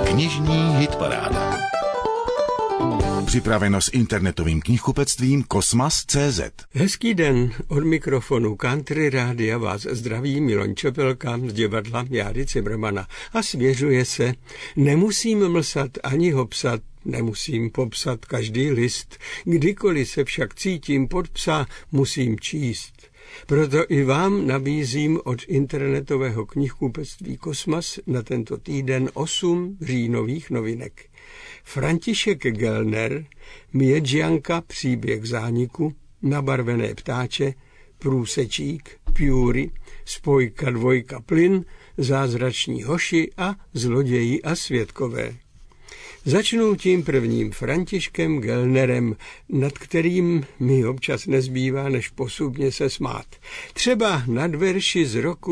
Knižní hitparáda. Připraveno s internetovým knihkupectvím Kosmas.cz. Hezký den, od mikrofonu Country Rádia vás zdraví Miloň Čepelka z divadla Járy Cimrmana a svěřuje se: nemusím mlsat ani hopsat, nemusím popsat každý list, kdykoliv se však cítím pod psa, musím číst. Proto i vám nabízím od internetového knihkupectví Kosmas na tento týden 8 říjnových novinek. František Gellner, Mědžanka, příběh zániku, Nabarvené ptáče, Průsečík, Pjury, Spojka dvojka plyn, Zázrační hoši a Zloději a svědkové. Začnu tím prvním, Františkem Gellnerem, nad kterým mi občas nezbývá než posubně se smát. Třeba nad verši z roku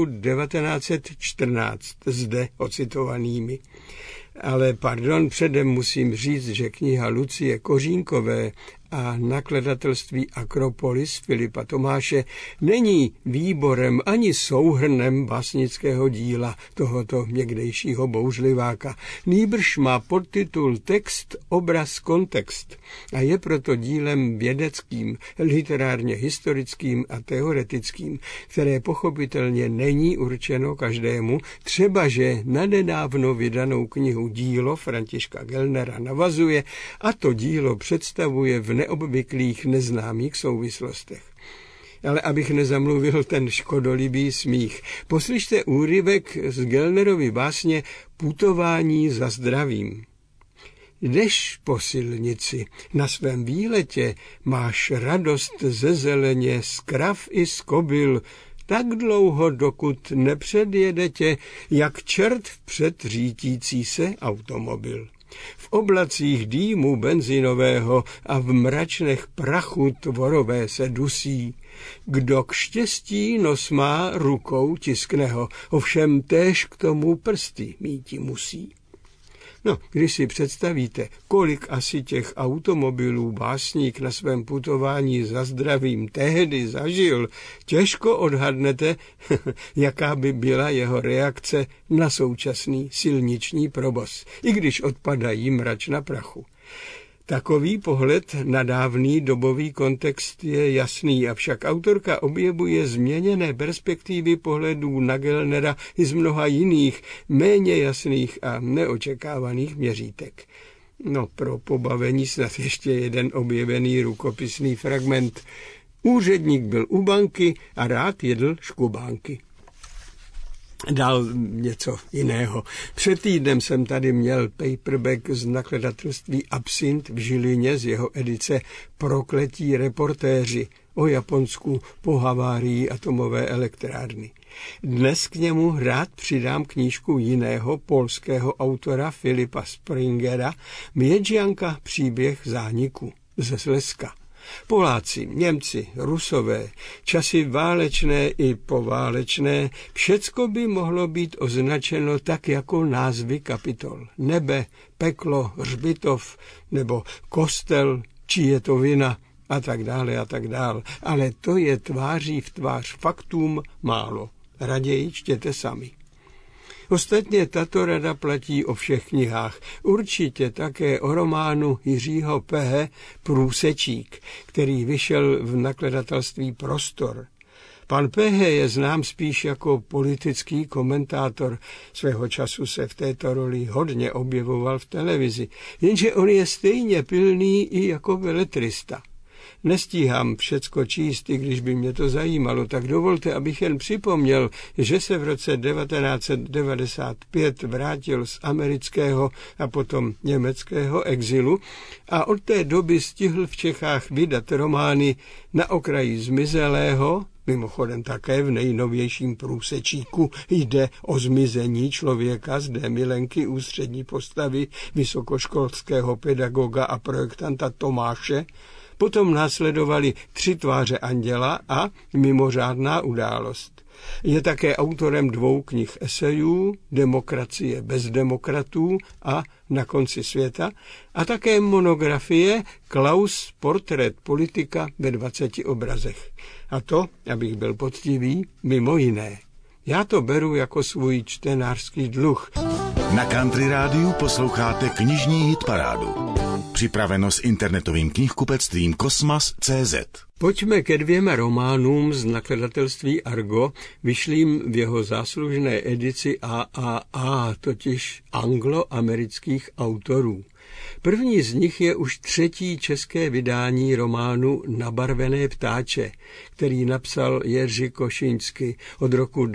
1914, zde ocitovanými. Ale pardon, předem musím říct, že kniha Lucie Kořínkové a nakladatelství Akropolis Filipa Tomáše není výborem ani souhrnem básnického díla tohoto někdejšího bouřliváka. Nýbrž má podtitul Text, obraz, kontext a je proto dílem vědeckým, literárně historickým a teoretickým, které pochopitelně není určeno každému, třebaže na nedávno vydanou knihu Dílo Františka Gellnera navazuje a to dílo představuje v neobvyklých neznámých souvislostech. Ale abych nezamluvil ten škodolibý smích, poslyšte úryvek z Gellnerovy básně Putování za zdravím. Jdeš po silnici, na svém výletě máš radost ze zeleně, z krav i z kobyl, tak dlouho, dokud nepředjede tě, jak čert vpřed řítící se automobil. V oblacích dýmu benzinového a v mračnech prachu tvorové se dusí. Kdo k štěstí nos má, rukou tiskne ho, ovšem též k tomu prsty míti musí. No, když si představíte, kolik asi těch automobilů básník na svém putování za zdravím tehdy zažil, těžko odhadnete, jaká by byla jeho reakce na současný silniční provoz, i když odpadají mračna prachu. Takový pohled na dávný dobový kontext je jasný, avšak autorka objevuje změněné perspektivy pohledů na Gellnera i z mnoha jiných, méně jasných a neočekávaných měřítek. No, pro pobavení snad ještě jeden objevený rukopisný fragment. Úředník byl u banky a rád jedl škubánky. Dal něco jiného. Před týdnem jsem tady měl paperback z nakladatelství Absint v Žilině z jeho edice Prokletí reportéři o Japonsku po havárii atomové elektrárny. Dnes k němu rád přidám knížku jiného polského autora Filipa Springera Mědžanka, příběh zániku ze Slezska. Poláci, Němci, Rusové, časy válečné i poválečné, všecko by mohlo být označeno tak jako názvy kapitol. Nebe, peklo, hřbitov nebo kostel, či je to vina a tak dále a tak dále. Ale to je tváří v tvář faktům málo. Raději čtěte sami. Ostatně tato rada platí o všech knihách, určitě také o románu Jiřího Pehe Průsečík, který vyšel v nakladatelství Prostor. Pan Pehe je znám spíš jako politický komentátor, svého času se v této roli hodně objevoval v televizi, jenže on je stejně pilný i jako beletrista. Nestíhám všecko číst, i když by mě to zajímalo, tak dovolte, abych jen připomněl, že se v roce 1995 vrátil z amerického a potom německého exilu a od té doby stihl v Čechách vydat romány Na okraji zmizelého, mimochodem také v nejnovějším Průsečíku jde o zmizení člověka, zde milenky ústřední postavy vysokoškolského pedagoga a projektanta Tomáše. Potom následovali 3 tváře anděla a Mimořádná událost. Je také autorem 2 knih esejů, Demokracie bez demokratů a Na konci světa, a také monografie Klaus, portrét politika ve 20 obrazech. A to, abych byl poctivý, mimo jiné. Já to beru jako svůj čtenářský dluh. Na Country Rádiu posloucháte knižní hitparádu. Připraveno s internetovým knihkupectvím Kosmas.cz. Pojďme ke 2 románům z nakladatelství Argo, vyšlým v jeho záslužné edici AAA, totiž angloamerických autorů. První z nich je už 3. české vydání románu Nabarvené ptáče, který napsal Jerzy Košíňský, od roku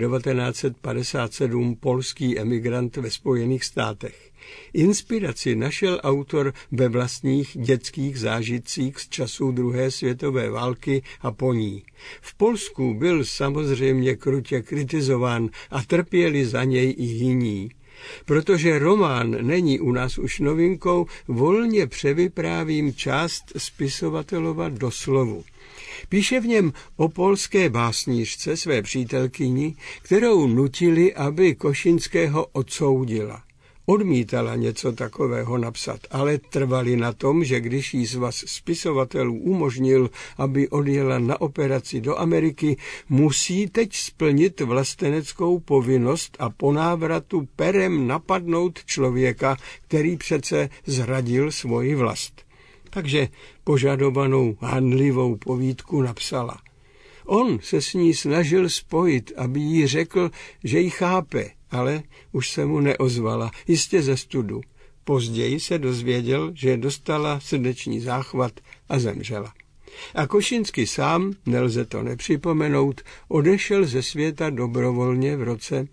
1957 polský emigrant ve Spojených státech. Inspiraci našel autor ve vlastních dětských zážitcích z časů druhé světové války a po ní. V Polsku byl samozřejmě krutě kritizován a trpěli za něj i jiní. Protože román není u nás už novinkou, volně převyprávím část spisovatelova doslovu. Píše v něm o polské básnířce, své přítelkyni, kterou nutili, aby Košínského odsoudila. Odmítala něco takového napsat, ale trvali na tom, že když jí svaz spisovatelů umožnil, aby odjela na operaci do Ameriky, musí teď splnit vlasteneckou povinnost a po návratu perem napadnout člověka, který přece zradil svoji vlast. Takže požadovanou hanlivou povídku napsala. On se s ní snažil spojit, aby jí řekl, že ji chápe, ale už se mu neozvala, jistě ze studu. Později se dozvěděl, že dostala srdeční záchvat a zemřela. A Košínský sám, nelze to nepřipomenout, odešel ze světa dobrovolně v roce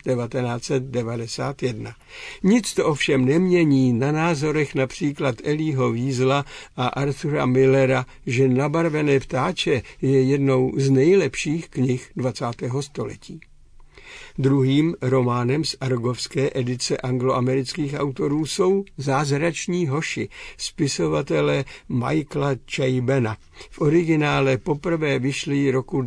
1991. Nic to ovšem nemění na názorech například Elího Wiesla a Arthura Millera, že Nabarvené ptáče je jednou z nejlepších knih 20. století. Druhým románem z argovské edice angloamerických autorů jsou Zázrační hoši, spisovatele Michaela Chabona. V originále poprvé vyšli roku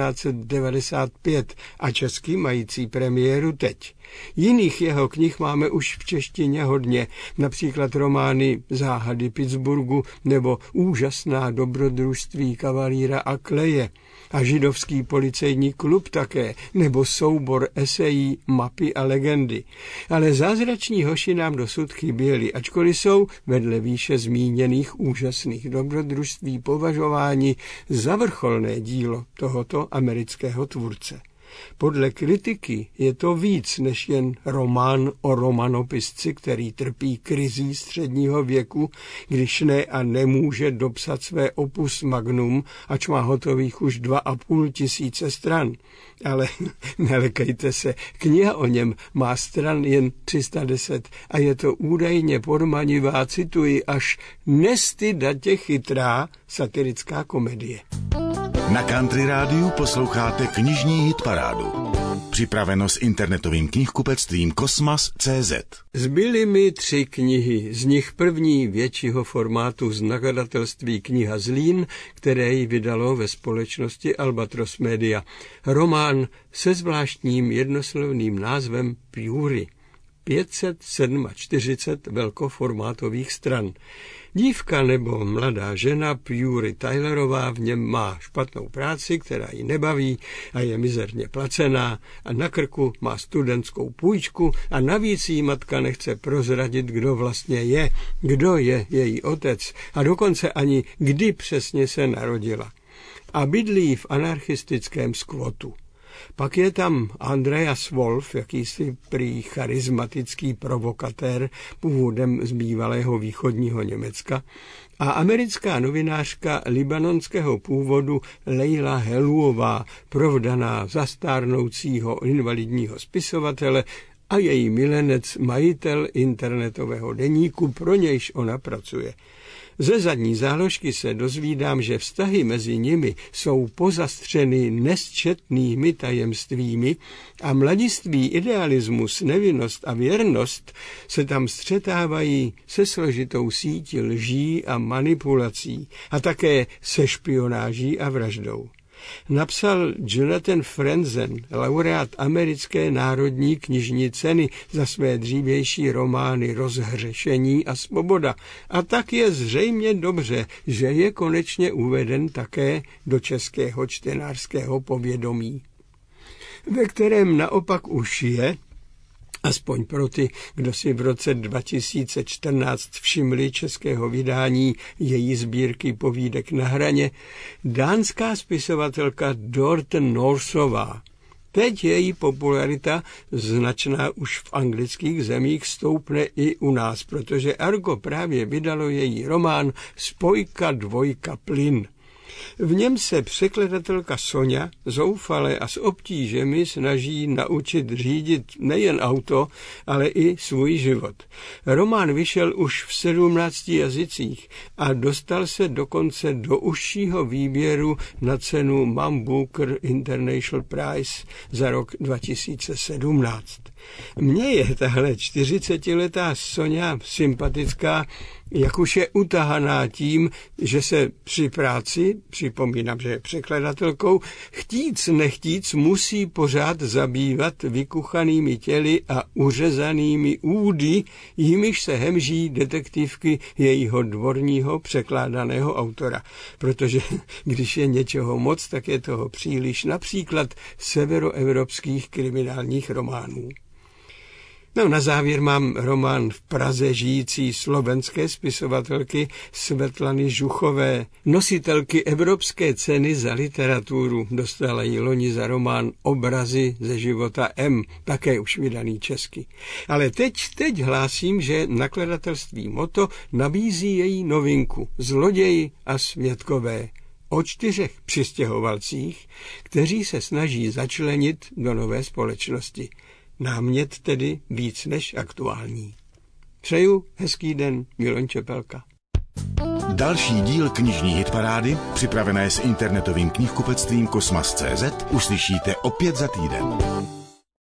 1995 a česky mající premiéru teď. Jiných jeho knih máme už v češtině hodně, například romány Záhady Pittsburghu nebo Úžasná dobrodružství kavalíra a Kleje a Židovský policejní klub také, nebo soubor esejí Mapy a legendy. Ale Zázrační hoši nám dosud chyběli, ačkoliv jsou vedle výše zmíněných úžasných dobrodružství považováni za vrcholné dílo tohoto amerického tvůrce. Podle kritiky je to víc než jen román o romanopisci, který trpí krizí středního věku, když ne a nemůže dopsat své opus magnum, ač má hotových už 2500 stran. Ale nelekejte se, kniha o něm má stran jen 310 a je to údajně podmanivá, cituji, až nestydatě chytrá satirická komedie. Na Country Rádiu posloucháte knižní hitparádu. Připraveno s internetovým knihkupectvím Kosmas.cz. Zbyly mi 3 knihy, z nich první většího formátu z nakladatelství Kniha Zlín, které ji vydalo ve společnosti Albatros Media. Román se zvláštním jednoslovným názvem Pjury. 547 velkoformátových stran. Dívka nebo mladá žena Pjury Tylerová v něm má špatnou práci, která ji nebaví a je mizerně placená a na krku má studentskou půjčku a navíc jí matka nechce prozradit, kdo vlastně je, kdo je její otec a dokonce ani kdy přesně se narodila. A bydlí v anarchistickém skvotu. Pak je tam Andreas Wolf, jakýsi prý charismatický provokatér původem z bývalého východního Německa, a americká novinářka libanonského původu Leila Heluová, provdaná zastárnoucího invalidního spisovatele, a její milenec, majitel internetového deníku, pro nějž ona pracuje. Ze zadní záložky se dozvídám, že vztahy mezi nimi jsou pozastřeny nesčetnými tajemstvími a mladiství idealismus, nevinnost a věrnost se tam střetávají se složitou sítí lží a manipulací a také se špionáží a vraždou. Napsal Jonathan Franzen, laureát americké národní knižní ceny za své dřívější romány Rozhřešení a svoboda. A tak je zřejmě dobře, že je konečně uveden také do českého čtenářského povědomí, ve kterém naopak už je Aspoň pro ty, kdo si v roce 2014 všimli českého vydání její sbírky povídek Na hraně, dánská spisovatelka Dorthe Nordströmová. Teď její popularita, značná už v anglických zemích, stoupne i u nás, protože Argo právě vydalo její román Spojka dvojka plyn. V něm se překladatelka Sonja zoufale a s obtížemi snaží naučit řídit nejen auto, ale i svůj život. Román vyšel už v 17 jazycích a dostal se dokonce do užšího výběru na cenu Man Booker International Prize za rok 2017. Mně je tahle 40letá Sonja sympatická, jak už je utahaná tím, že se při práci, připomínám, že je překladatelkou, chtíc nechtíc musí pořád zabývat vykuchanými těly a uřezanými údy, jimiž se hemží detektivky jejího dvorního překládaného autora. Protože když je něčeho moc, tak je toho příliš, například severoevropských kriminálních románů. No, na závěr mám román v Praze žijící slovenské spisovatelky Svetlany Žuchové, nositelky Evropské ceny za literaturu. Dostala ji loni za román Obrazy ze života M, také už vydaný česky. Ale teď hlásím, že nakladatelství Moto nabízí její novinku Zloději a svědkové o 4 přistěhovalcích, kteří se snaží začlenit do nové společnosti. Námět tedy víc než aktuální. Přeju hezký den, Miloň Čepelka. Další díl knižní hitparády, připravené s internetovým knihkupectvím Kosmas.cz, uslyšíte opět za týden.